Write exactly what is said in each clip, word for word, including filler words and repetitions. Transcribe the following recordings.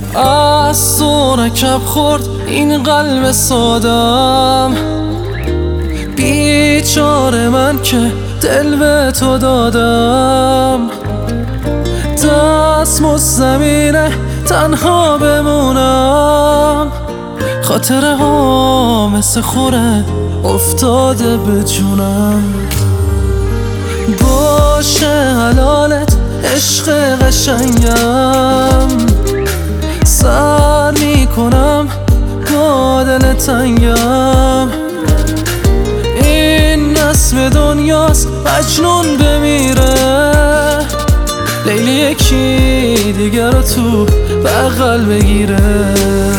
از سونکم خورد این قلب سادم، بیچاره من که دل به تو دادم. دستمزد زمینه تنها بمونم، خاطره ها مثل خوره افتاده به جونم. باشه حلالت عشق قشنگم، سر میکنم با دل تنگم. این نسم دنیاست مجنون بمیره، لیلی یکی دیگر رو تو بغل بگیره.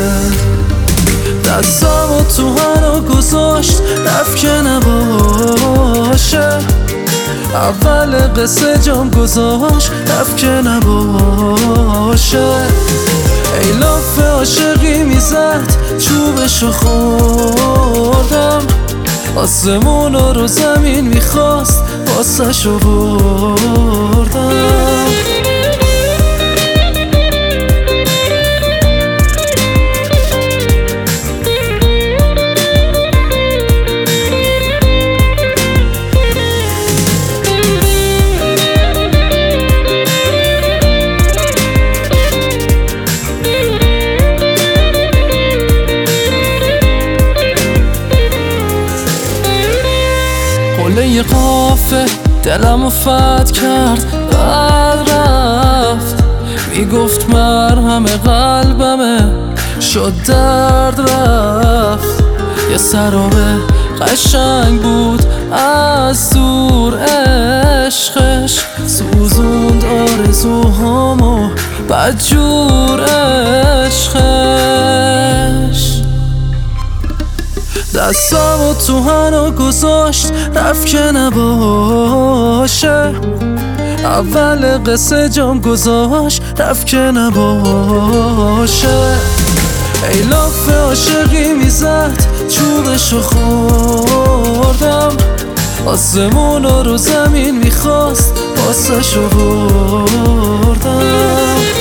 دستم و تو هنو گذاشت رفت که نباشه، اول قصه جام گذاشت رفت که نباشه. ای لاف عاشقی میزد چوبشو خوردم، آسمون رو زمین میخواست واسه شو بردم. قله قافه دلمو فتح کرد بعد رفت، میگفت مرهم قلبمه شد درد رفت. یه سرابه قشنگ بود از دور، عشقش سوزوند آرزوهامو بدجور عشقش. دستم و تو هنو گذاشت رفت که نباشه، اول قصه جام گذاشت رفت که نباشه. ای لاف عاشقی میزد چوبشو خوردم، آسمون رو زمین میخواست واسه شو بردم.